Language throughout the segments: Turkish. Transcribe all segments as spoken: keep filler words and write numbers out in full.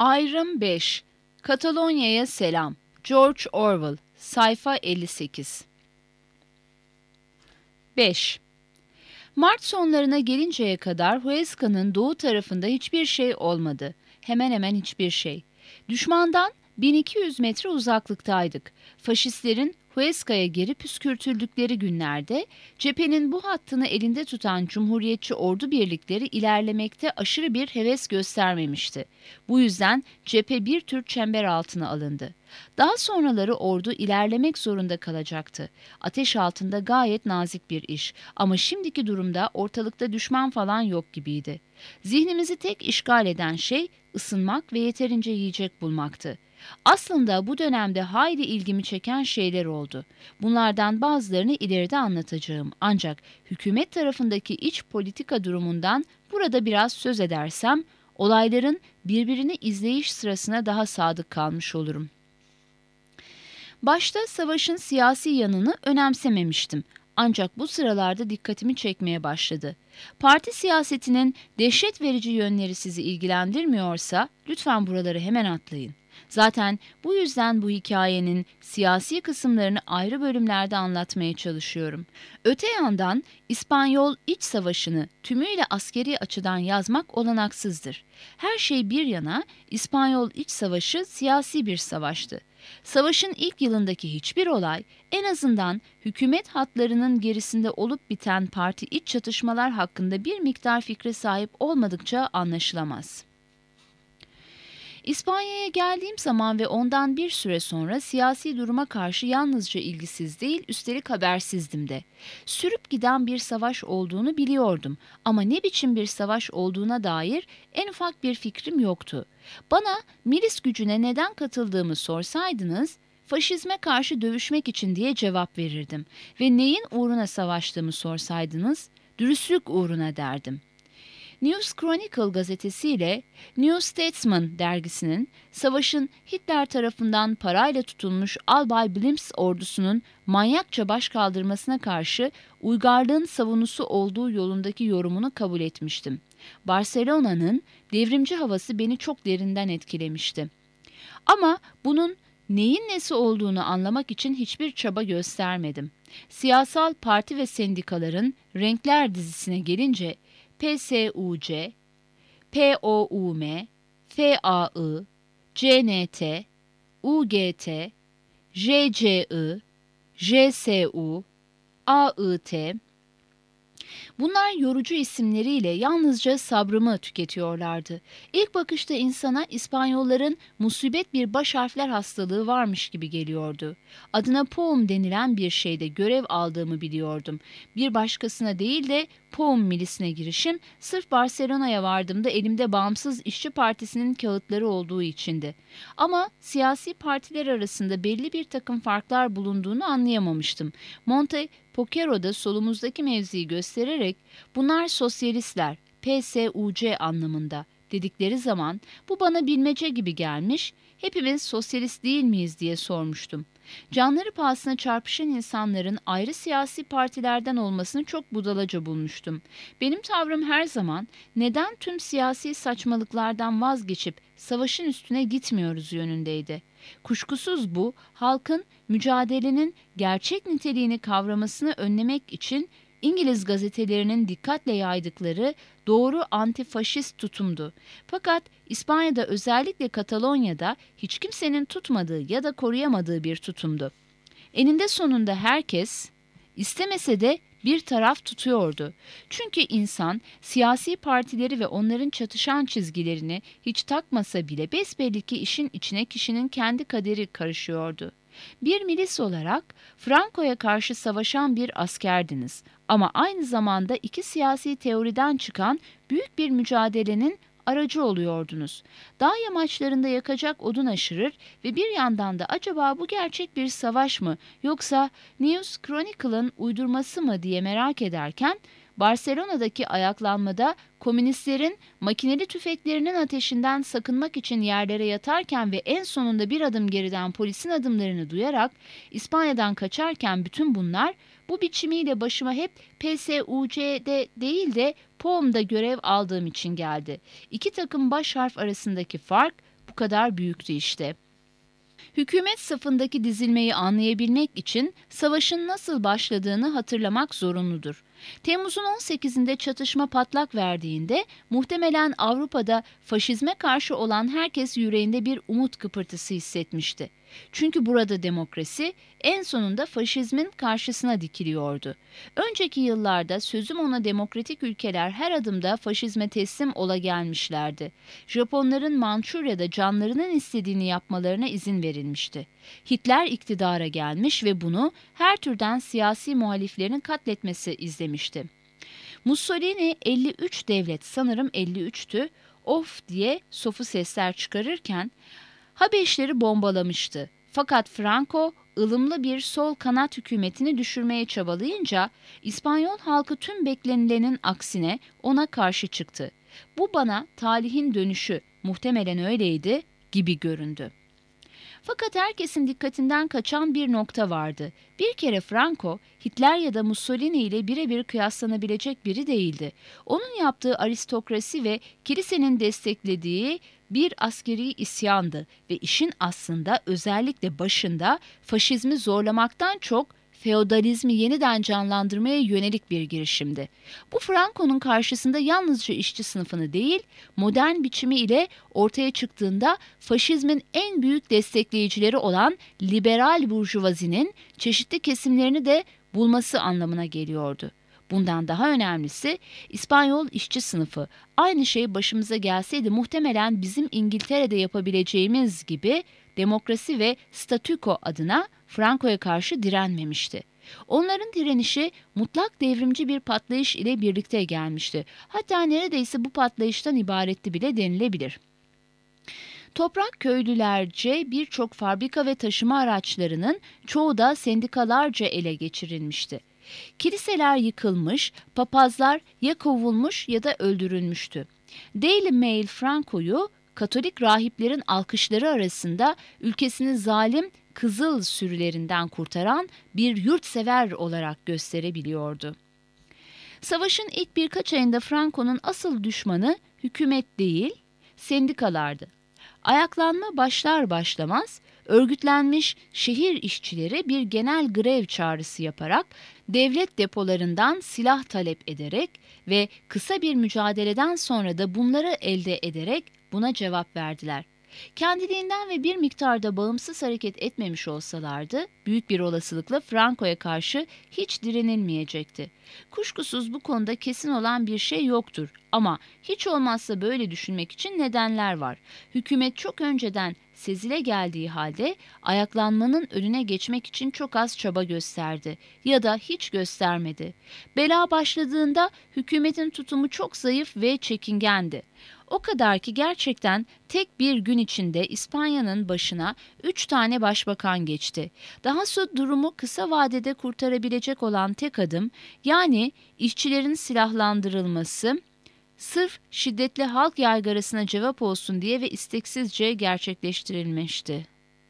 Ayrım beş. Katalonya'ya selam. George Orwell. Sayfa elli sekiz. beş. Mart sonlarına gelinceye kadar Huesca'nın doğu tarafında hiçbir şey olmadı. Hemen hemen hiçbir şey. Düşmandan bin iki yüz metre uzaklıktaydık. Faşistlerin Huesca'ya geri püskürtüldükleri günlerde cephenin bu hattını elinde tutan Cumhuriyetçi ordu birlikleri ilerlemekte aşırı bir heves göstermemişti. Bu yüzden cephe bir tür çember altına alındı. Daha sonraları ordu ilerlemek zorunda kalacaktı. Ateş altında gayet nazik bir iş ama şimdiki durumda ortalıkta düşman falan yok gibiydi. Zihnimizi tek işgal eden şey ısınmak ve yeterince yiyecek bulmaktı. Aslında bu dönemde hayli ilgimi çeken şeyler oldu. Bunlardan bazılarını ileride anlatacağım. Ancak hükümet tarafındaki iç politika durumundan burada biraz söz edersem, olayların birbirini izleyiş sırasına daha sadık kalmış olurum. Başta savaşın siyasi yanını önemsememiştim. Ancak bu sıralarda dikkatimi çekmeye başladı. Parti siyasetinin dehşet verici yönleri sizi ilgilendirmiyorsa lütfen buraları hemen atlayın. Zaten bu yüzden bu hikayenin siyasi kısımlarını ayrı bölümlerde anlatmaya çalışıyorum. Öte yandan İspanyol İç Savaşı'nı tümüyle askeri açıdan yazmak olanaksızdır. Her şey bir yana İspanyol İç Savaşı siyasi bir savaştı. Savaşın ilk yılındaki hiçbir olay, en azından hükümet hatlarının gerisinde olup biten parti iç çatışmalar hakkında bir miktar fikre sahip olmadıkça anlaşılamaz. İspanya'ya geldiğim zaman ve ondan bir süre sonra siyasi duruma karşı yalnızca ilgisiz değil, üstelik habersizdim de. Sürüp giden bir savaş olduğunu biliyordum ama ne biçim bir savaş olduğuna dair en ufak bir fikrim yoktu. Bana milis gücüne neden katıldığımı sorsaydınız, faşizme karşı dövüşmek için diye cevap verirdim ve neyin uğruna savaştığımı sorsaydınız, dürüstlük uğruna derdim. News Chronicle gazetesiyle New Statesman dergisinin savaşın Hitler tarafından parayla tutulmuş Albay Blims ordusunun manyakça başkaldırmasına karşı uygarlığın savunusu olduğu yolundaki yorumunu kabul etmiştim. Barcelona'nın devrimci havası beni çok derinden etkilemişti. Ama bunun neyin nesi olduğunu anlamak için hiçbir çaba göstermedim. Siyasal parti ve sendikaların Renkler dizisine gelince P S U C, P O U M, F A I, C N T, U G T, J C I, J S U, A I T, bunlar yorucu isimleriyle yalnızca sabrımı tüketiyorlardı. İlk bakışta insana İspanyolların musibet bir baş harfler hastalığı varmış gibi geliyordu. Adına P O M denilen bir şeyde görev aldığımı biliyordum. Bir başkasına değil de P O M milisine girişim sırf Barcelona'ya vardığımda elimde Bağımsız İşçi Partisi'nin kağıtları olduğu içindi. Ama siyasi partiler arasında belli bir takım farklar bulunduğunu anlayamamıştım. Monte Pokero'da solumuzdaki mevziyi göstererek bunlar sosyalistler, P S U C anlamında dedikleri zaman bu bana bilmece gibi gelmiş, hepimiz sosyalist değil miyiz diye sormuştum. Canları pahasına çarpışan insanların ayrı siyasi partilerden olmasını çok budalaca bulmuştum. Benim tavrım her zaman neden tüm siyasi saçmalıklardan vazgeçip savaşın üstüne gitmiyoruz yönündeydi. Kuşkusuz bu, halkın mücadelenin gerçek niteliğini kavramasını önlemek için İngiliz gazetelerinin dikkatle yaydıkları doğru antifaşist tutumdu. Fakat İspanya'da, özellikle Katalonya'da hiç kimsenin tutmadığı ya da koruyamadığı bir tutumdu. Eninde sonunda herkes istemese de bir taraf tutuyordu. Çünkü insan siyasi partileri ve onların çatışan çizgilerini hiç takmasa bile besbelli ki işin içine kişinin kendi kaderi karışıyordu. Bir milis olarak Franco'ya karşı savaşan bir askerdiniz ama aynı zamanda iki siyasi teoriden çıkan büyük bir mücadelenin aracı oluyordunuz. Dağ yamaçlarında yakacak odun aşırır ve bir yandan da acaba bu gerçek bir savaş mı yoksa News Chronicle'ın uydurması mı diye merak ederken Barcelona'daki ayaklanmada komünistlerin makineli tüfeklerinin ateşinden sakınmak için yerlere yatarken ve en sonunda bir adım geriden polisin adımlarını duyarak İspanya'dan kaçarken bütün bunlar bu biçimiyle başıma hep P S U C'de değil de P O M'da görev aldığım için geldi. İki takım baş harf arasındaki fark bu kadar büyüktü işte. Hükümet safındaki dizilmeyi anlayabilmek için savaşın nasıl başladığını hatırlamak zorunludur. Temmuz'un on sekizinde çatışma patlak verdiğinde muhtemelen Avrupa'da faşizme karşı olan herkes yüreğinde bir umut kıpırtısı hissetmişti. Çünkü burada demokrasi en sonunda faşizmin karşısına dikiliyordu. Önceki yıllarda sözüm ona demokratik ülkeler her adımda faşizme teslim ola gelmişlerdi. Japonların Mançurya'da canlarının istediğini yapmalarına izin verilmişti. Hitler iktidara gelmiş ve bunu her türden siyasi muhaliflerin katletmesi izlemişti. Mussolini elli üç devlet, sanırım elli üçtü, of diye sofu sesler çıkarırken Habeşleri bombalamıştı. Fakat Franco ılımlı bir sol kanat hükümetini düşürmeye çabalayınca İspanyol halkı tüm beklenilenin aksine ona karşı çıktı. Bu bana talihin dönüşü, muhtemelen öyleydi, gibi göründü. Fakat herkesin dikkatinden kaçan bir nokta vardı. Bir kere Franco, Hitler ya da Mussolini ile birebir kıyaslanabilecek biri değildi. Onun yaptığı aristokrasi ve kilisenin desteklediği bir askeri isyandı ve işin aslında özellikle başında faşizmi zorlamaktan çok feodalizmi yeniden canlandırmaya yönelik bir girişimdi. Bu Franco'nun karşısında yalnızca işçi sınıfını değil, modern biçimi ile ortaya çıktığında faşizmin en büyük destekleyicileri olan liberal burjuvazinin çeşitli kesimlerini de bulması anlamına geliyordu. Bundan daha önemlisi İspanyol işçi sınıfı. Aynı şey başımıza gelseydi muhtemelen bizim İngiltere'de yapabileceğimiz gibi demokrasi ve statüko adına Franco'ya karşı direnmemişti. Onların direnişi mutlak devrimci bir patlayış ile birlikte gelmişti. Hatta neredeyse bu patlayıştan ibaretti bile denilebilir. Toprak köylülerce birçok fabrika ve taşıma araçlarının çoğu da sendikalarca ele geçirilmişti. Kiliseler yıkılmış, papazlar ya kovulmuş ya da öldürülmüştü. Daily Mail Franco'yu Katolik rahiplerin alkışları arasında ülkesini zalim Kızıl sürülerinden kurtaran bir yurtsever olarak gösterebiliyordu. Savaşın ilk birkaç ayında Franco'nun asıl düşmanı hükümet değil, sendikalardı. Ayaklanma başlar başlamaz örgütlenmiş şehir işçileri bir genel grev çağrısı yaparak devlet depolarından silah talep ederek ve kısa bir mücadeleden sonra da bunları elde ederek buna cevap verdiler. Kendiliğinden ve bir miktarda bağımsız hareket etmemiş olsalardı, büyük bir olasılıkla Franco'ya karşı hiç direnilmeyecekti. Kuşkusuz bu konuda kesin olan bir şey yoktur ama hiç olmazsa böyle düşünmek için nedenler var. Hükümet çok önceden sezile geldiği halde ayaklanmanın önüne geçmek için çok az çaba gösterdi ya da hiç göstermedi. Bela başladığında hükümetin tutumu çok zayıf ve çekingendi. O kadar ki gerçekten tek bir gün içinde İspanya'nın başına üç tane başbakan geçti. Dahası durumu kısa vadede kurtarabilecek olan tek adım, yani işçilerin silahlandırılması, sırf şiddetli halk yaygarasına cevap olsun diye ve isteksizce gerçekleştirilmişti.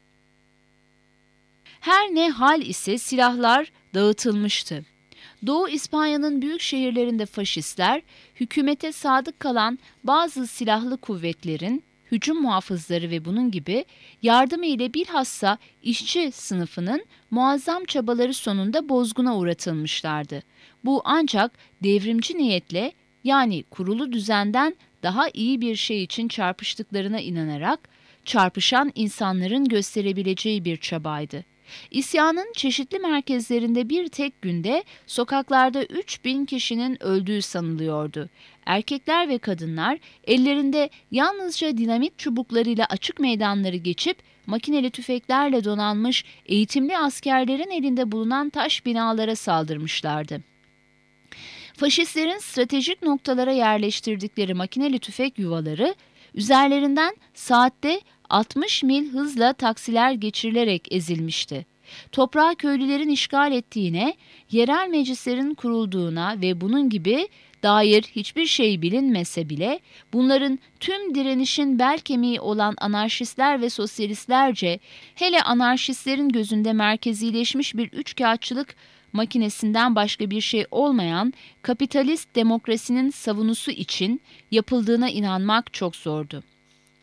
Her ne hal ise silahlar dağıtılmıştı. Doğu İspanya'nın büyük şehirlerinde faşistler, hükümete sadık kalan bazı silahlı kuvvetlerin, hücum muhafızları ve bunun gibi yardımı ile bilhassa işçi sınıfının muazzam çabaları sonunda bozguna uğratılmışlardı. Bu ancak devrimci niyetle, yani kurulu düzenden daha iyi bir şey için çarpıştıklarına inanarak çarpışan insanların gösterebileceği bir çabaydı. İsyanın çeşitli merkezlerinde bir tek günde sokaklarda üç bin kişinin öldüğü sanılıyordu. Erkekler ve kadınlar ellerinde yalnızca dinamit çubuklarıyla açık meydanları geçip makineli tüfeklerle donanmış eğitimli askerlerin elinde bulunan taş binalara saldırmışlardı. Faşistlerin stratejik noktalara yerleştirdikleri makineli tüfek yuvaları üzerlerinden saatte altmış mil hızla taksiler geçirilerek ezilmişti. Toprağı köylülerin işgal ettiğine, yerel meclislerin kurulduğuna ve bunun gibi dair hiçbir şey bilinmese bile bunların tüm direnişin bel kemiği olan anarşistler ve sosyalistlerce, hele anarşistlerin gözünde merkezileşmiş bir üçkağıtçılık makinesinden başka bir şey olmayan kapitalist demokrasinin savunusu için yapıldığına inanmak çok zordu.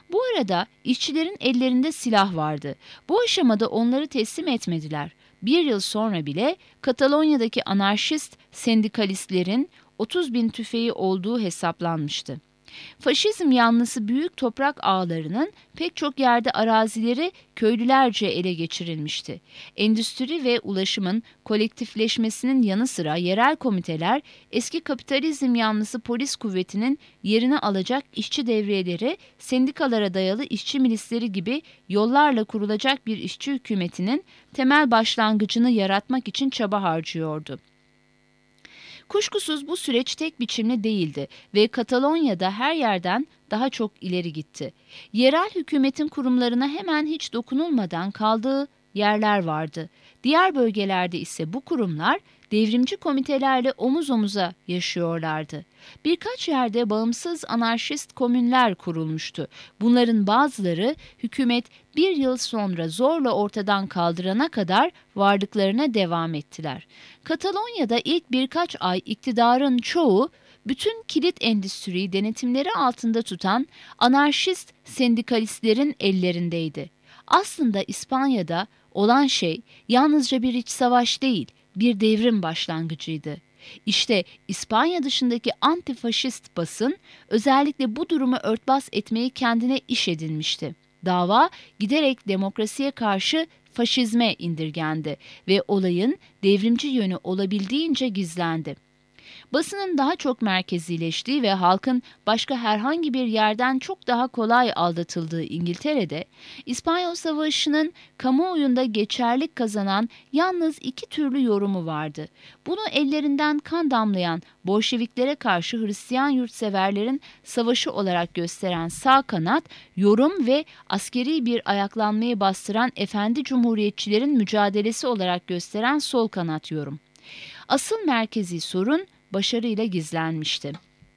Bu arada işçilerin ellerinde silah vardı. Bu aşamada onları teslim etmediler. Bir yıl sonra bile Katalonya'daki anarşist sendikalistlerin otuz bin tüfeği olduğu hesaplanmıştı. Faşizm yanlısı büyük toprak ağlarının pek çok yerde arazileri köylülerce ele geçirilmişti. Endüstri ve ulaşımın kolektifleşmesinin yanı sıra yerel komiteler eski kapitalizm yanlısı polis kuvvetinin yerini alacak işçi devriyeleri, sendikalara dayalı işçi milisleri gibi yollarla kurulacak bir işçi hükümetinin temel başlangıcını yaratmak için çaba harcıyordu. Kuşkusuz bu süreç tek biçimli değildi ve Katalonya'da her yerden daha çok ileri gitti. Yerel hükümetin kurumlarına hemen hiç dokunulmadan kaldığı yerler vardı. Diğer bölgelerde ise bu kurumlar devrimci komitelerle omuz omuza yaşıyorlardı. Birkaç yerde bağımsız anarşist komünler kurulmuştu. Bunların bazıları hükümet bir yıl sonra zorla ortadan kaldırana kadar varlıklarına devam ettiler. Katalonya'da ilk birkaç ay iktidarın çoğu bütün kilit endüstriyi denetimleri altında tutan anarşist sendikalistlerin ellerindeydi. Aslında İspanya'da olan şey yalnızca bir iç savaş değil, bir devrim başlangıcıydı. İşte İspanya dışındaki antifaşist basın özellikle bu durumu örtbas etmeyi kendine iş edinmişti. Dava giderek demokrasiye karşı faşizme indirgendi ve olayın devrimci yönü olabildiğince gizlendi. Basının daha çok merkezileştiği ve halkın başka herhangi bir yerden çok daha kolay aldatıldığı İngiltere'de, İspanyol Savaşı'nın kamuoyunda geçerlik kazanan yalnız iki türlü yorumu vardı. Bunu ellerinden kan damlayan Bolşeviklere karşı Hristiyan yurtseverlerin savaşı olarak gösteren sağ kanat yorum ve askeri bir ayaklanmayı bastıran efendi cumhuriyetçilerin mücadelesi olarak gösteren sol kanat yorum. Asıl merkezi sorun başarıyla gizlenmişti.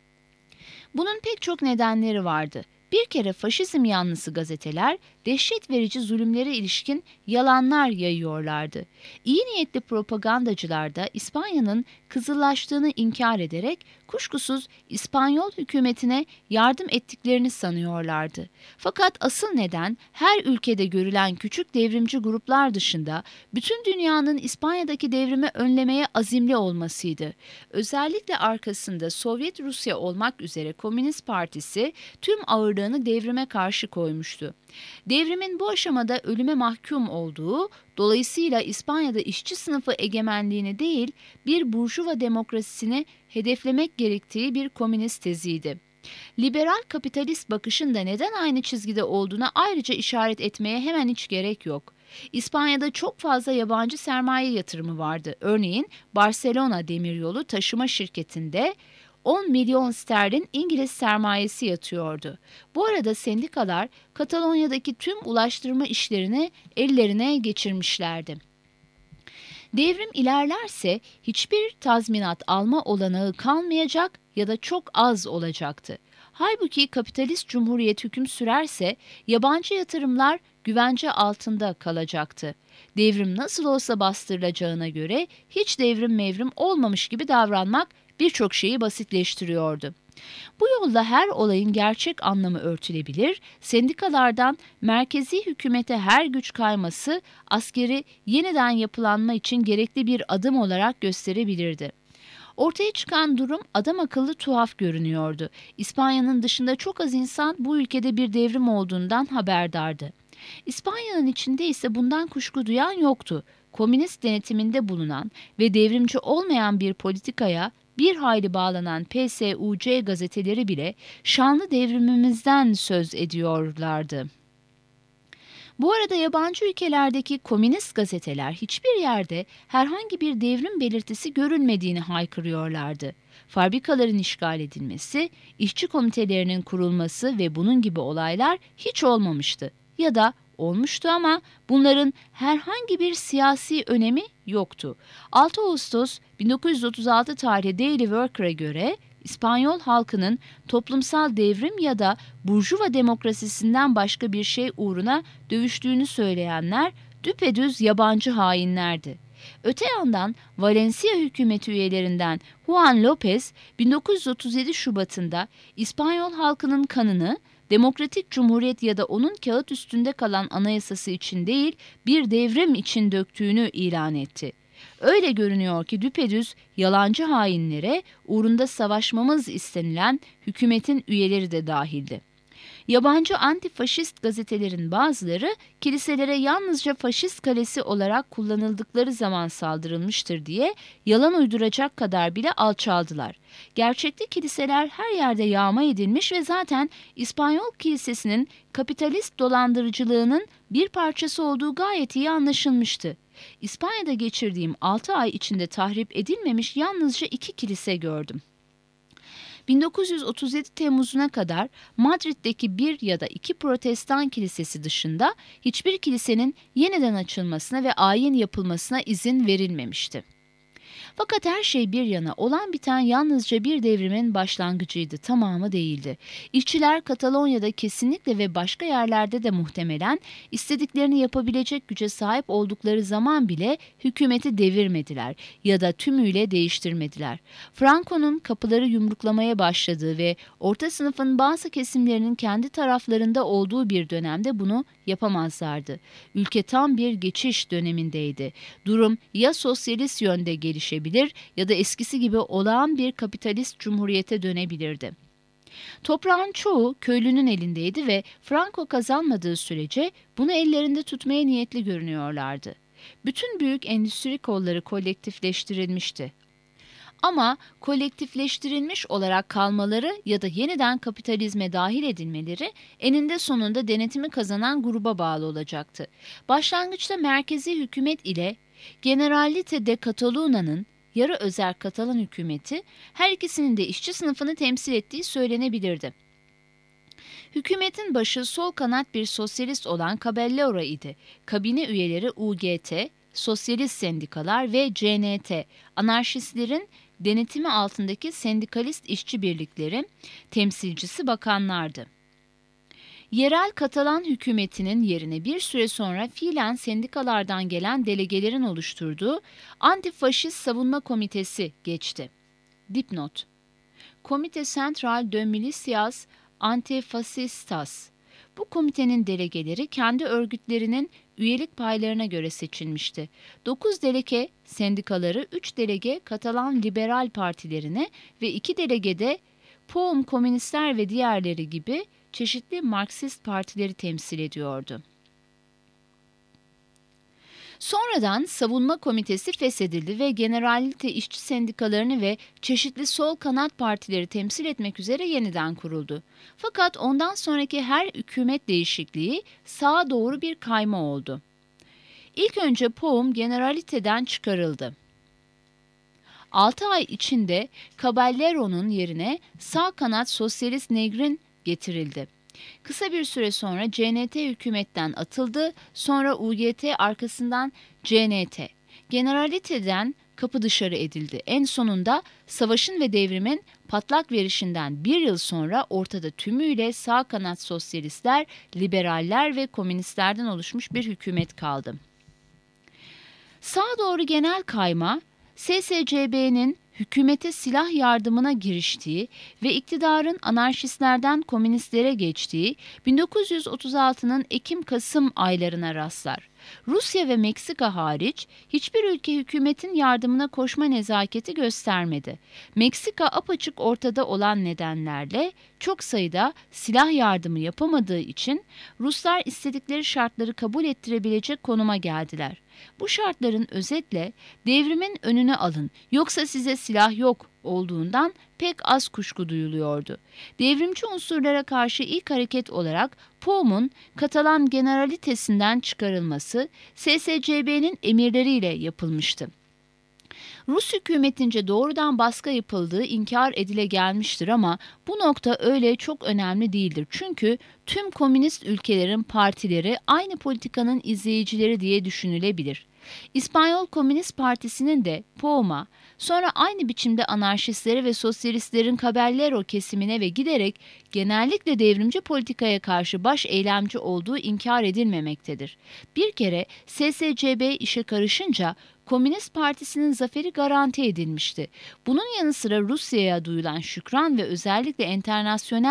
Bunun pek çok nedenleri vardı. Bir kere faşizm yanlısı gazeteler dehşet verici zulümlere ilişkin yalanlar yayıyorlardı. İyi niyetli propagandacılar da İspanya'nın kızıllaştığını inkar ederek kuşkusuz İspanyol hükümetine yardım ettiklerini sanıyorlardı. Fakat asıl neden her ülkede görülen küçük devrimci gruplar dışında bütün dünyanın İspanya'daki devrimi önlemeye azimli olmasıydı. Özellikle arkasında Sovyet Rusya olmak üzere Komünist Partisi tüm ağırlığını devrime karşı koymuştu. Devrimin bu aşamada ölüme mahkum olduğu, dolayısıyla İspanya'da işçi sınıfı egemenliğini değil, bir burjuva demokrasisini hedeflemek gerektiği bir komünist teziydi. Liberal kapitalist bakışın da neden aynı çizgide olduğuna ayrıca işaret etmeye hemen hiç gerek yok. İspanya'da çok fazla yabancı sermaye yatırımı vardı. Örneğin Barcelona Demiryolu Taşıma Şirketi'nde on milyon sterlin İngiliz sermayesi yatıyordu. Bu arada sendikalar Katalonya'daki tüm ulaştırma işlerini ellerine geçirmişlerdi. Devrim ilerlerse hiçbir tazminat alma olanağı kalmayacak ya da çok az olacaktı. Halbuki kapitalist cumhuriyet hüküm sürerse yabancı yatırımlar güvence altında kalacaktı. Devrim nasıl olsa bastırılacağına göre hiç devrim mevrim olmamış gibi davranmak birçok şeyi basitleştiriyordu. Bu yolla her olayın gerçek anlamı örtülebilir, sendikalardan merkezi hükümete her güç kayması askeri yeniden yapılanma için gerekli bir adım olarak gösterebilirdi. Ortaya çıkan durum adam akıllı tuhaf görünüyordu. İspanya'nın dışında çok az insan bu ülkede bir devrim olduğundan haberdardı. İspanya'nın içinde ise bundan kuşku duyan yoktu. Komünist denetiminde bulunan ve devrimci olmayan bir politikaya bir hayli bağlanan P S U C gazeteleri bile şanlı devrimimizden söz ediyorlardı. Bu arada yabancı ülkelerdeki komünist gazeteler hiçbir yerde herhangi bir devrim belirtisi görülmediğini haykırıyorlardı. Fabrikaların işgal edilmesi, işçi komitelerinin kurulması ve bunun gibi olaylar hiç olmamıştı ya da olmuştu ama bunların herhangi bir siyasi önemi yoktu. altı Ağustos bin dokuz yüz otuz altı tarihli Daily Worker'a göre İspanyol halkının toplumsal devrim ya da burjuva demokrasisinden başka bir şey uğruna dövüştüğünü söyleyenler düpedüz yabancı hainlerdi. Öte yandan Valencia hükümeti üyelerinden Juan López bin dokuz yüz otuz yedi Şubat'ında İspanyol halkının kanını Demokratik Cumhuriyet ya da onun kağıt üstünde kalan anayasası için değil, bir devrim için döktüğünü ilan etti. Öyle görünüyor ki düpedüz yalancı hainlere uğrunda savaşmamız istenilen hükümetin üyeleri de dahildi. Yabancı antifaşist gazetelerin bazıları kiliselere yalnızca faşist kalesi olarak kullanıldıkları zaman saldırılmıştır diye yalan uyduracak kadar bile alçaldılar. Gerçekte kiliseler her yerde yağma edilmiş ve zaten İspanyol kilisesinin kapitalist dolandırıcılığının bir parçası olduğu gayet iyi anlaşılmıştı. İspanya'da geçirdiğim altı ay içinde tahrip edilmemiş yalnızca iki kilise gördüm. bin dokuz yüz otuz yedi Temmuz'una kadar Madrid'deki bir ya da iki protestan kilisesi dışında hiçbir kilisenin yeniden açılmasına ve ayin yapılmasına izin verilmemişti. Fakat her şey bir yana olan biten yalnızca bir devrimin başlangıcıydı, tamamı değildi. İşçiler Katalonya'da kesinlikle ve başka yerlerde de muhtemelen istediklerini yapabilecek güce sahip oldukları zaman bile hükümeti devirmediler ya da tümüyle değiştirmediler. Franco'nun kapıları yumruklamaya başladığı ve orta sınıfın bazı kesimlerinin kendi taraflarında olduğu bir dönemde bunu yapamazlardı. Ülke tam bir geçiş dönemindeydi. Durum ya sosyalist yönde gelişebilir ya da eskisi gibi olağan bir kapitalist cumhuriyete dönebilirdi. Toprağın çoğu köylünün elindeydi ve Franco kazanmadığı sürece bunu ellerinde tutmaya niyetli görünüyorlardı. Bütün büyük endüstri kolları kolektifleştirilmişti. Ama kolektifleştirilmiş olarak kalmaları ya da yeniden kapitalizme dahil edilmeleri eninde sonunda denetimi kazanan gruba bağlı olacaktı. Başlangıçta merkezi hükümet ile Generalitat de Catalunya'nın yarı özel Katalan hükümeti her ikisinin de işçi sınıfını temsil ettiği söylenebilirdi. Hükümetin başı sol kanat bir sosyalist olan Caballero idi. Kabine üyeleri U G T, sosyalist sendikalar ve C N T, anarşistlerin denetimi altındaki sendikalist işçi birlikleri, temsilcisi bakanlardı. Yerel Katalan hükümetinin yerine bir süre sonra fiilen sendikalardan gelen delegelerin oluşturduğu Antifaşist Savunma Komitesi geçti. Dipnot: Komite Central de Milicias Antifascistas. Bu komitenin delegeleri kendi örgütlerinin üyelik paylarına göre seçilmişti. dokuz delege sendikaları, üç delege Katalan Liberal Partilerine ve iki delege de P O U M Komünistler ve diğerleri gibi çeşitli Marksist partileri temsil ediyordu. Sonradan Savunma Komitesi feshedildi ve Generalite işçi sendikalarını ve çeşitli sol kanat partileri temsil etmek üzere yeniden kuruldu. Fakat ondan sonraki her hükümet değişikliği sağa doğru bir kayma oldu. İlk önce P O U M Generalite'den çıkarıldı. altı ay içinde Caballero'nun yerine sağ kanat Sosyalist Negrin getirildi. Kısa bir süre sonra C N T hükümetten atıldı, sonra U G T arkasından C N T. Generalite'den kapı dışarı edildi. En sonunda savaşın ve devrimin patlak verişinden bir yıl sonra ortada tümüyle sağ kanat sosyalistler, liberaller ve komünistlerden oluşmuş bir hükümet kaldı. Sağa doğru genel kayma, S S C B'nin hükümete silah yardımına giriştiği ve iktidarın anarşistlerden komünistlere geçtiği bin dokuz yüz otuz altının Ekim-Kasım aylarına rastlar. Rusya ve Meksika hariç hiçbir ülke hükümetin yardımına koşma nezaketi göstermedi. Meksika apaçık ortada olan nedenlerle çok sayıda silah yardımı yapamadığı için Ruslar istedikleri şartları kabul ettirebilecek konuma geldiler. Bu şartların özetle devrimin önüne alın yoksa size silah yok olduğundan pek az kuşku duyuluyordu. Devrimci unsurlara karşı ilk hareket olarak P O U M'un Katalan Generalitesi'nden çıkarılması S S C B'nin emirleriyle yapılmıştı. Rus hükümetince doğrudan baskı yapıldığı inkar edile gelmiştir ama bu nokta öyle çok önemli değildir. Çünkü tüm komünist ülkelerin partileri aynı politikanın izleyicileri diye düşünülebilir. İspanyol Komünist Partisi'nin de P O U M''a, sonra aynı biçimde anarşistlere ve sosyalistlerin Caballero kesimine ve giderek genellikle devrimci politikaya karşı baş eylemci olduğu inkar edilmemektedir. Bir kere S S C B işe karışınca Komünist Partisi'nin zaferi garanti edilmişti. Bunun yanı sıra Rusya'ya duyulan şükran ve özellikle enternasyonel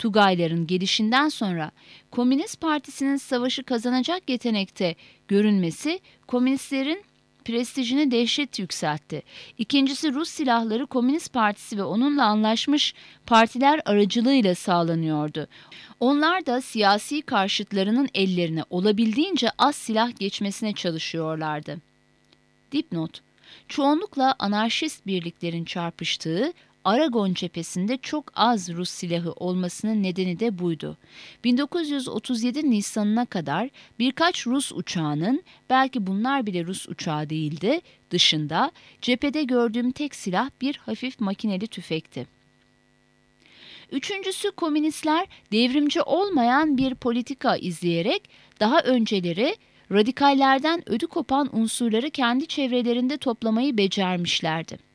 Tugayların gelişinden sonra Komünist Partisi'nin savaşı kazanacak yetenekte görünmesi komünistlerin prestijini dehşet yükseltti. İkincisi, Rus silahları Komünist Partisi ve onunla anlaşmış partiler aracılığıyla sağlanıyordu. Onlar da siyasi karşıtlarının ellerine olabildiğince az silah geçmesine çalışıyorlardı. Dipnot: çoğunlukla anarşist birliklerin çarpıştığı Aragon cephesinde çok az Rus silahı olmasının nedeni de buydu. bin dokuz yüz otuz yedi Nisan'ına kadar birkaç Rus uçağının, belki bunlar bile Rus uçağı değildi, dışında cephede gördüğüm tek silah bir hafif makineli tüfekti. Üçüncüsü, komünistler devrimci olmayan bir politika izleyerek daha önceleri radikallerden ödü kopan unsurları kendi çevrelerinde toplamayı becermişlerdi.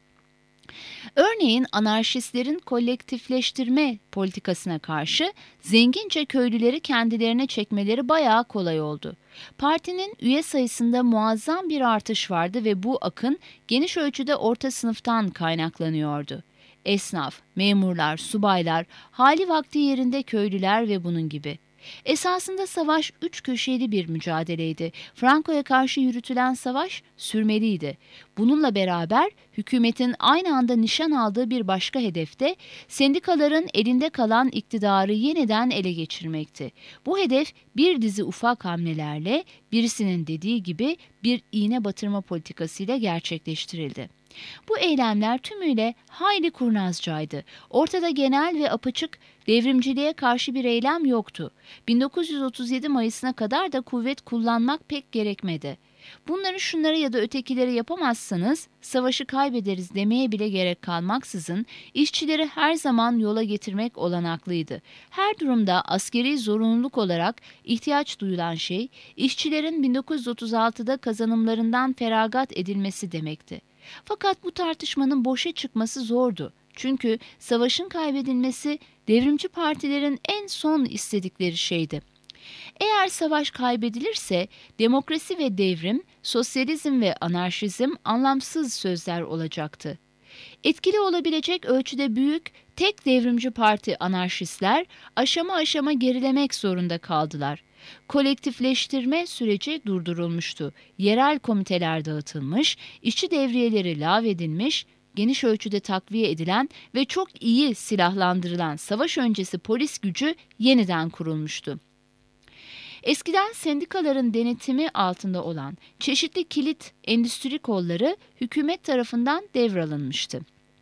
Örneğin anarşistlerin kolektifleştirme politikasına karşı zengince köylüleri kendilerine çekmeleri bayağı kolay oldu. Partinin üye sayısında muazzam bir artış vardı ve bu akın geniş ölçüde orta sınıftan kaynaklanıyordu. Esnaf, memurlar, subaylar, hali vakti yerinde köylüler ve bunun gibi. Esasında savaş üç köşeli bir mücadeleydi. Franco'ya karşı yürütülen savaş sürmeliydi. Bununla beraber hükümetin aynı anda nişan aldığı bir başka hedef de sendikaların elinde kalan iktidarı yeniden ele geçirmekti. Bu hedef bir dizi ufak hamlelerle, birisinin dediği gibi bir iğne batırma politikasıyla gerçekleştirildi. Bu eylemler tümüyle hayli kurnazcaydı. Ortada genel ve apaçık devrimciliğe karşı bir eylem yoktu. bin dokuz yüz otuz yedi Mayıs'ına kadar da kuvvet kullanmak pek gerekmedi. Bunları şunları ya da ötekileri yapamazsanız savaşı kaybederiz demeye bile gerek kalmaksızın işçileri her zaman yola getirmek olanaklıydı. Her durumda askeri zorunluluk olarak ihtiyaç duyulan şey işçilerin bin dokuz yüz otuz altıda kazanımlarından feragat edilmesi demekti. Fakat bu tartışmanın boşa çıkması zordu. Çünkü savaşın kaybedilmesi devrimci partilerin en son istedikleri şeydi. Eğer savaş kaybedilirse demokrasi ve devrim, sosyalizm ve anarşizm anlamsız sözler olacaktı. Etkili olabilecek ölçüde büyük tek devrimci parti anarşistler aşama aşama gerilemek zorunda kaldılar. Kolektifleştirme süreci durdurulmuştu. Yerel komiteler dağıtılmış, işçi devriyeleri lağvedilmiş, geniş ölçüde takviye edilen ve çok iyi silahlandırılan savaş öncesi polis gücü yeniden kurulmuştu. Eskiden sendikaların denetimi altında olan çeşitli kilit endüstri kolları hükümet tarafından devralınmıştı.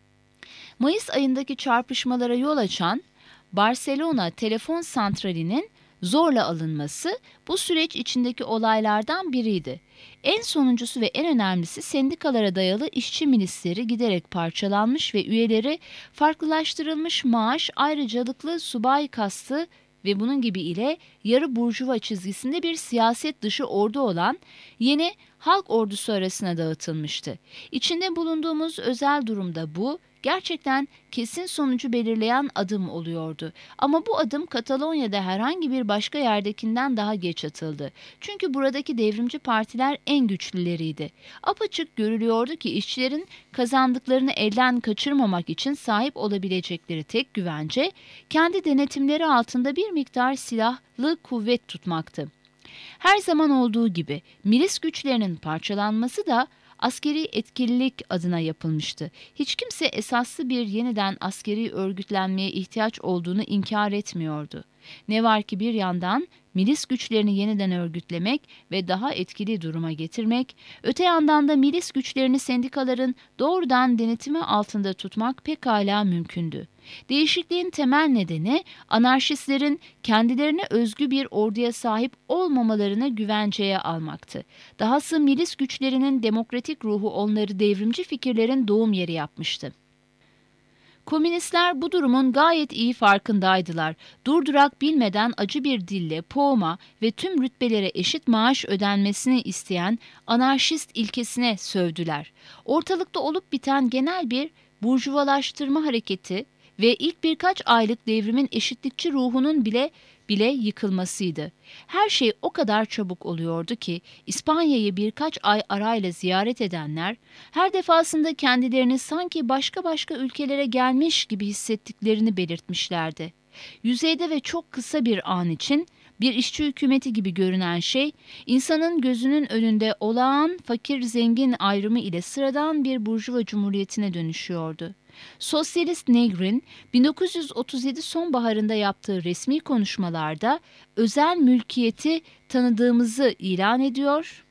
Mayıs ayındaki çarpışmalara yol açan Barcelona Telefon Santrali'nin zorla alınması bu süreç içindeki olaylardan biriydi. En sonuncusu ve en önemlisi sendikalara dayalı işçi milisleri giderek parçalanmış ve üyeleri farklılaştırılmış maaş, ayrıcalıklı subay kastı ve bunun gibi ile yarı burjuva çizgisinde bir siyaset dışı ordu olan yeni halk ordusu arasına dağıtılmıştı. İçinde bulunduğumuz özel durumda bu gerçekten kesin sonucu belirleyen adım oluyordu. Ama bu adım Katalonya'da herhangi bir başka yerdekinden daha geç atıldı. Çünkü buradaki devrimci partiler en güçlüleriydi. Apaçık görülüyordu ki işçilerin kazandıklarını elden kaçırmamak için sahip olabilecekleri tek güvence, kendi denetimleri altında bir miktar silahlı kuvvet tutmaktı. Her zaman olduğu gibi milis güçlerinin parçalanması da askeri etkililik adına yapılmıştı. Hiç kimse esaslı bir yeniden askeri örgütlenmeye ihtiyaç olduğunu inkar etmiyordu. Ne var ki bir yandan milis güçlerini yeniden örgütlemek ve daha etkili duruma getirmek, öte yandan da milis güçlerini sendikaların doğrudan denetimi altında tutmak pekala mümkündü. Değişikliğin temel nedeni anarşistlerin kendilerine özgü bir orduya sahip olmamalarını güvenceye almaktı. Dahası milis güçlerinin demokratik ruhu onları devrimci fikirlerin doğum yeri yapmıştı. Komünistler bu durumun gayet iyi farkındaydılar. Durdurak bilmeden acı bir dille poğma ve tüm rütbelere eşit maaş ödenmesini isteyen anarşist ilkesine sövdüler. Ortalıkta olup biten genel bir burjuvalaştırma hareketi ve ilk birkaç aylık devrimin eşitlikçi ruhunun bile bile yıkılmasıydı. Her şey o kadar çabuk oluyordu ki İspanya'yı birkaç ay arayla ziyaret edenler her defasında kendilerini sanki başka başka ülkelere gelmiş gibi hissettiklerini belirtmişlerdi. Yüzeyde ve çok kısa bir an için bir işçi hükümeti gibi görünen şey, insanın gözünün önünde olağan fakir-zengin ayrımı ile sıradan bir burjuva cumhuriyetine dönüşüyordu. Sosyalist Negrin, bin dokuz yüz otuz yedi sonbaharında yaptığı resmi konuşmalarda özel mülkiyeti tanıdığımızı ilan ediyor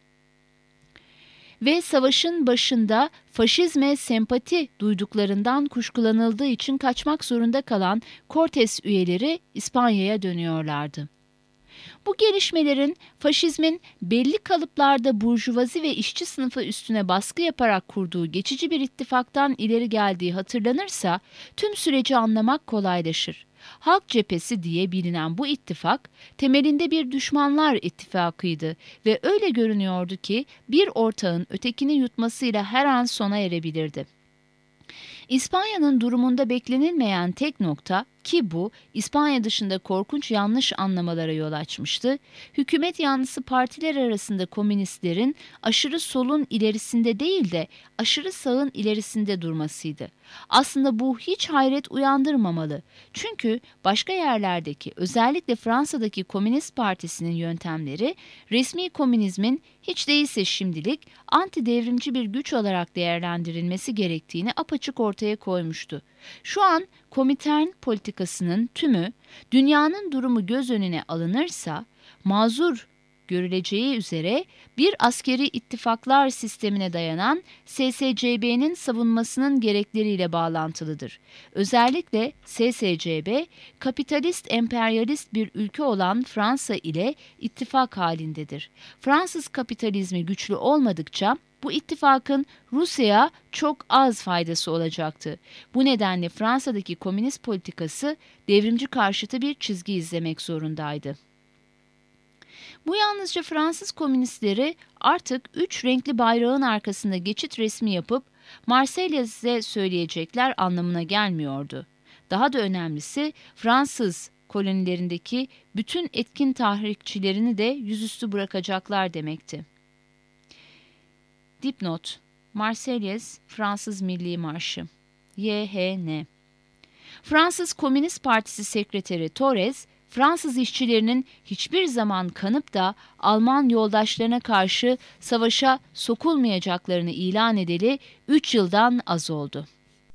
ve savaşın başında faşizme sempati duyduklarından kuşkulanıldığı için kaçmak zorunda kalan Cortes üyeleri İspanya'ya dönüyorlardı. Bu gelişmelerin faşizmin belli kalıplarda burjuvazi ve işçi sınıfı üstüne baskı yaparak kurduğu geçici bir ittifaktan ileri geldiği hatırlanırsa tüm süreci anlamak kolaylaşır. Halk Cephesi diye bilinen bu ittifak temelinde bir düşmanlar ittifakıydı ve öyle görünüyordu ki bir ortağın ötekini yutmasıyla her an sona erebilirdi. İspanya'nın durumunda beklenilmeyen tek nokta ki bu İspanya dışında korkunç yanlış anlamalara yol açmıştı, hükümet yanlısı partiler arasında komünistlerin aşırı solun ilerisinde değil de aşırı sağın ilerisinde durmasıydı. Aslında bu hiç hayret uyandırmamalı. Çünkü başka yerlerdeki, özellikle Fransa'daki Komünist Partisi'nin yöntemleri resmi komünizmin hiç değilse şimdilik anti-devrimci bir güç olarak değerlendirilmesi gerektiğini apaçık ortaya koymuştu. Şu an Komintern politikasının tümü dünyanın durumu göz önüne alınırsa mazur görüleceği üzere bir askeri ittifaklar sistemine dayanan S S C B'nin savunmasının gerekleriyle bağlantılıdır. Özellikle S S C B, kapitalist emperyalist bir ülke olan Fransa ile ittifak halindedir. Fransız kapitalizmi güçlü olmadıkça bu ittifakın Rusya'ya çok az faydası olacaktı. Bu nedenle Fransa'daki komünist politikası devrimci karşıtı bir çizgi izlemek zorundaydı. Bu yalnızca Fransız komünistleri artık üç renkli bayrağın arkasında geçit resmi yapıp Marseilles'e söyleyecekler anlamına gelmiyordu. Daha da önemlisi Fransız kolonilerindeki bütün etkin tahrikçilerini de yüzüstü bırakacaklar demekti. Dipnot: Marseillaise, Fransız Milli Marşı. Y H N Fransız Komünist Partisi Sekreteri Torres, Fransız işçilerinin hiçbir zaman kanıp da Alman yoldaşlarına karşı savaşa sokulmayacaklarını ilan edeli üç yıldan az oldu.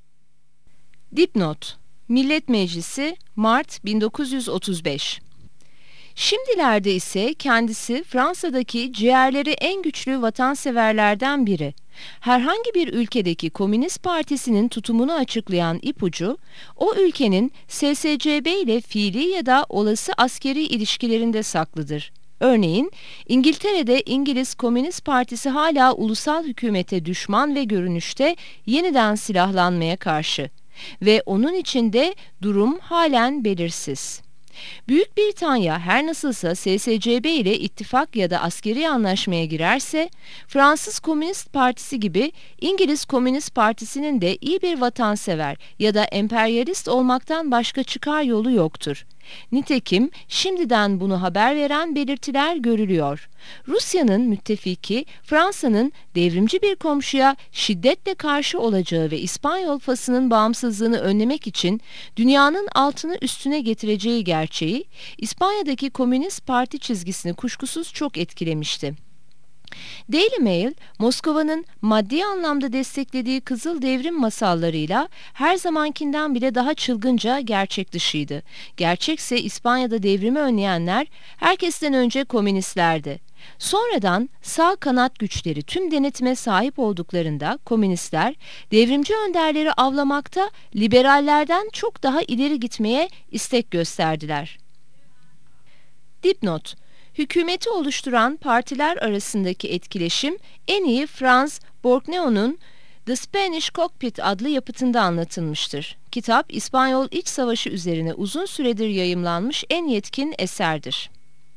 Dipnot: Millet Meclisi, Mart bin dokuz yüz otuz beş. Şimdilerde ise kendisi Fransa'daki ciğerleri en güçlü vatanseverlerden biri. Herhangi bir ülkedeki Komünist Partisi'nin tutumunu açıklayan ipucu, o ülkenin S S C B ile fiili ya da olası askeri ilişkilerinde saklıdır. Örneğin, İngiltere'de İngiliz Komünist Partisi hala ulusal hükümete düşman ve görünüşte yeniden silahlanmaya karşı ve onun içinde durum halen belirsiz. Büyük Britanya her nasılsa S S C B ile ittifak ya da askeri anlaşmaya girerse, Fransız Komünist Partisi gibi İngiliz Komünist Partisi'nin de iyi bir vatansever ya da emperyalist olmaktan başka çıkar yolu yoktur. Nitekim şimdiden bunu haber veren belirtiler görülüyor. Rusya'nın müttefiki Fransa'nın devrimci bir komşuya şiddetle karşı olacağı ve İspanyol Fası'nın bağımsızlığını önlemek için dünyanın altını üstüne getireceği gerçeği İspanya'daki Komünist Parti çizgisini kuşkusuz çok etkilemişti. Daily Mail, Moskova'nın maddi anlamda desteklediği Kızıl Devrim masallarıyla her zamankinden bile daha çılgınca gerçek dışıydı. Gerçekse İspanya'da devrimi önleyenler herkesten önce komünistlerdi. Sonradan sağ kanat güçleri tüm denetime sahip olduklarında komünistler devrimci önderleri avlamakta liberallerden çok daha ileri gitmeye istek gösterdiler. Dipnot: Hükümeti oluşturan partiler arasındaki etkileşim en iyi Franz Borgneo'nun The Spanish Cockpit adlı yapıtında anlatılmıştır. Kitap, İspanyol İç Savaşı üzerine uzun süredir yayımlanmış en yetkin eserdir.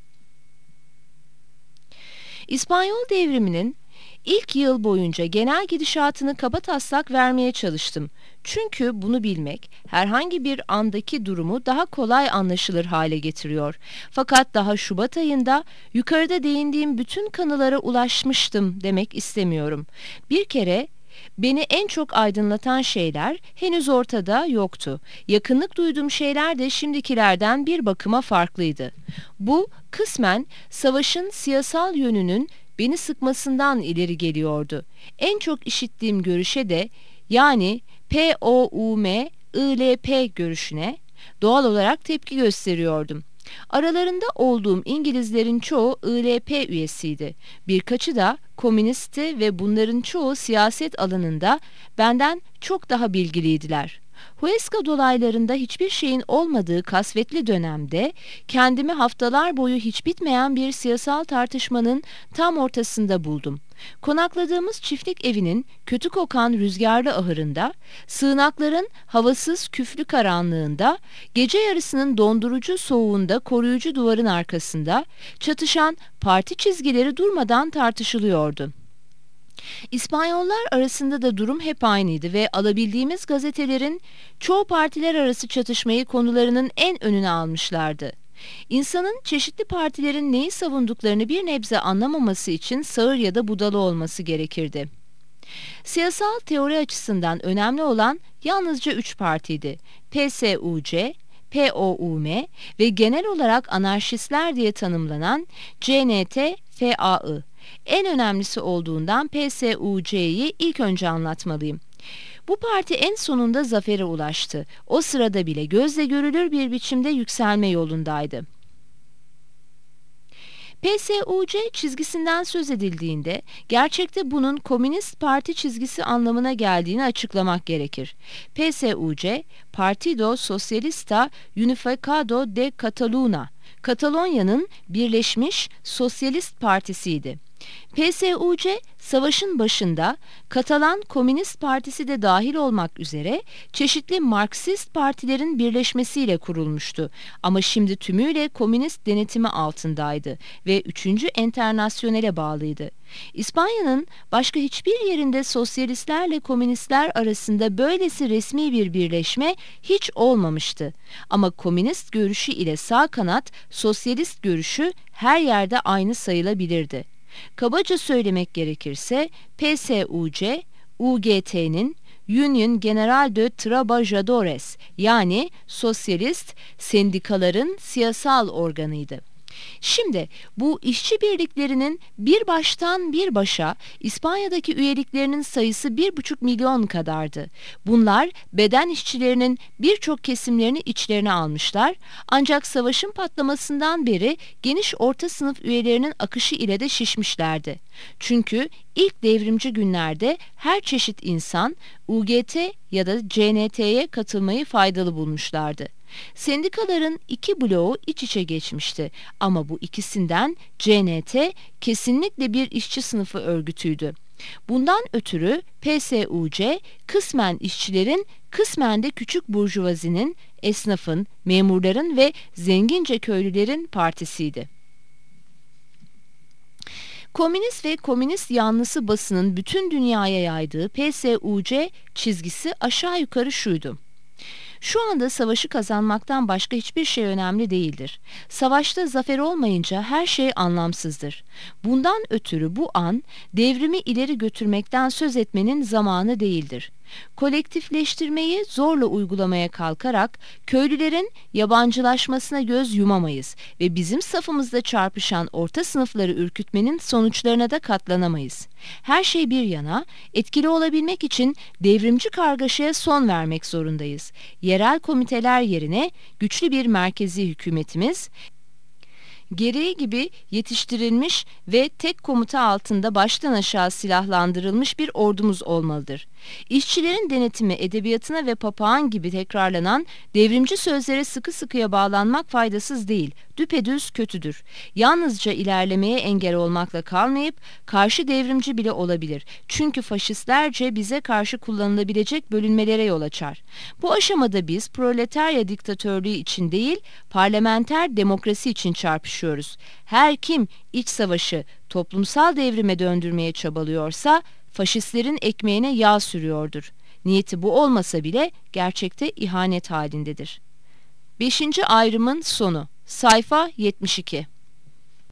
İspanyol devriminin ilk yıl boyunca genel gidişatını kabataslak vermeye çalıştım. Çünkü bunu bilmek herhangi bir andaki durumu daha kolay anlaşılır hale getiriyor. Fakat daha Şubat ayında yukarıda değindiğim bütün kanılara ulaşmıştım demek istemiyorum. Bir kere Beni en çok aydınlatan şeyler henüz ortada yoktu. Yakınlık duyduğum şeyler de şimdikilerden bir bakıma farklıydı. Bu kısmen savaşın siyasal yönünün beni sıkmasından ileri geliyordu. En çok işittiğim görüşe de, yani P O U M I L P görüşüne doğal olarak tepki gösteriyordum. Aralarında olduğum İngilizlerin çoğu I L P üyesiydi. Birkaçı da komünistti ve bunların çoğu siyaset alanında benden çok daha bilgiliydiler. Huesca dolaylarında hiçbir şeyin olmadığı kasvetli dönemde kendimi haftalar boyu hiç bitmeyen bir siyasal tartışmanın tam ortasında buldum. Konakladığımız çiftlik evinin kötü kokan rüzgarlı ahırında, sığınakların havasız küflü karanlığında, gece yarısının dondurucu soğuğunda koruyucu duvarın arkasında çatışan parti çizgileri durmadan tartışılıyordu. İspanyollar arasında da durum hep aynıydı ve alabildiğimiz gazetelerin çoğu partiler arası çatışmayı konularının en önüne almışlardı. İnsanın çeşitli partilerin neyi savunduklarını bir nebze anlamaması için sağır ya da budala olması gerekirdi. Siyasal teori açısından önemli olan yalnızca üç partiydi: P S U C, P O U M ve genel olarak anarşistler diye tanımlanan C N T F A I. En önemlisi olduğundan P S U C'yi ilk önce anlatmalıyım. Bu parti en sonunda zafere ulaştı. O sırada bile gözle görülür bir biçimde yükselme yolundaydı. P S U C çizgisinden söz edildiğinde gerçekte bunun Komünist Parti çizgisi anlamına geldiğini açıklamak gerekir. P S U C, Partido Socialista Unificado de Catalunya, Katalonya'nın Birleşmiş Sosyalist Partisi'ydi. P S U C, savaşın başında Katalan Komünist Partisi de dahil olmak üzere çeşitli Marksist partilerin birleşmesiyle kurulmuştu. Ama şimdi tümüyle komünist denetimi altındaydı ve üçüncü Enternasyonel'e bağlıydı. İspanya'nın başka hiçbir yerinde sosyalistlerle komünistler arasında böylesi resmi bir birleşme hiç olmamıştı. Ama komünist görüşü ile sağ kanat sosyalist görüşü her yerde aynı sayılabilirdi. Kabaca söylemek gerekirse P S U C, U G T'nin Union General de Trabajadores, yani sosyalist sendikaların siyasal organıydı. Şimdi bu işçi birliklerinin bir baştan bir başa İspanya'daki üyeliklerinin sayısı bir buçuk milyon kadardı. Bunlar beden işçilerinin birçok kesimlerini içlerine almışlar, ancak savaşın patlamasından beri geniş orta sınıf üyelerinin akışı ile de şişmişlerdi. Çünkü ilk devrimci günlerde her çeşit insan U G T ya da C N T'ye katılmayı faydalı bulmuşlardı. Sendikaların iki bloğu iç içe geçmişti ama bu ikisinden C N T kesinlikle bir işçi sınıfı örgütüydü. Bundan ötürü P S U C kısmen işçilerin, kısmen de küçük burjuvazinin, esnafın, memurların ve zengince köylülerin partisiydi. Komünist ve komünist yanlısı basının bütün dünyaya yaydığı P S U C çizgisi aşağı yukarı şuydu: Şu anda savaşı kazanmaktan başka hiçbir şey önemli değildir. Savaşta zafer olmayınca her şey anlamsızdır. Bundan ötürü bu an devrimi ileri götürmekten söz etmenin zamanı değildir. Kolektifleştirmeyi zorla uygulamaya kalkarak köylülerin yabancılaşmasına göz yumamayız ve bizim safımızda çarpışan orta sınıfları ürkütmenin sonuçlarına da katlanamayız. Her şey bir yana, etkili olabilmek için devrimci kargaşaya son vermek zorundayız. Yerel komiteler yerine güçlü bir merkezi hükümetimiz, gereği gibi yetiştirilmiş ve tek komuta altında baştan aşağı silahlandırılmış bir ordumuz olmalıdır. İşçilerin denetimi edebiyatına ve papağan gibi tekrarlanan devrimci sözlere sıkı sıkıya bağlanmak faydasız değil, düpedüz kötüdür. Yalnızca ilerlemeye engel olmakla kalmayıp karşı devrimci bile olabilir. Çünkü faşistlerce bize karşı kullanılabilecek bölünmelere yol açar. Bu aşamada biz proletarya diktatörlüğü için değil, parlamenter demokrasi için çarpışıyoruz. Her kim iç savaşı toplumsal devrime döndürmeye çabalıyorsa faşistlerin ekmeğine yağ sürüyordur. Niyeti bu olmasa bile gerçekte ihanet halindedir. Beşinci ayrımın sonu. Sayfa yetmiş iki.